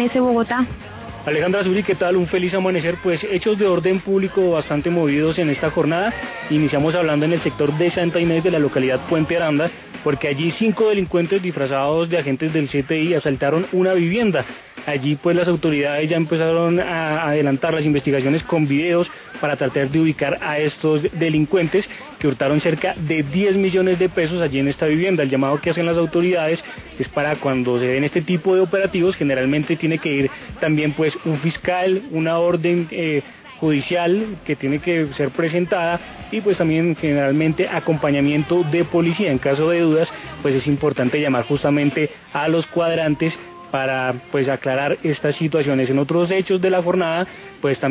Bogotá. Alejandra Zuri, ¿qué tal? Un feliz amanecer. Pues hechos de orden público bastante movidos en esta jornada. Iniciamos hablando en el sector de Santa Inés de la localidad Puente Aranda, porque allí 5 delincuentes disfrazados de agentes del CTI asaltaron una vivienda. Allí pues las autoridades ya empezaron a adelantar las investigaciones con videos para tratar de ubicar a estos delincuentes que hurtaron cerca de 10 millones de pesos allí en esta vivienda. El llamado que hacen las autoridades es para cuando se den este tipo de operativos, generalmente tiene que ir también pues un fiscal, una orden judicial que tiene que ser presentada y pues también generalmente acompañamiento de policía. En caso de dudas pues es importante llamar justamente a los cuadrantes para pues aclarar estas situaciones. En otros hechos de la jornada pues también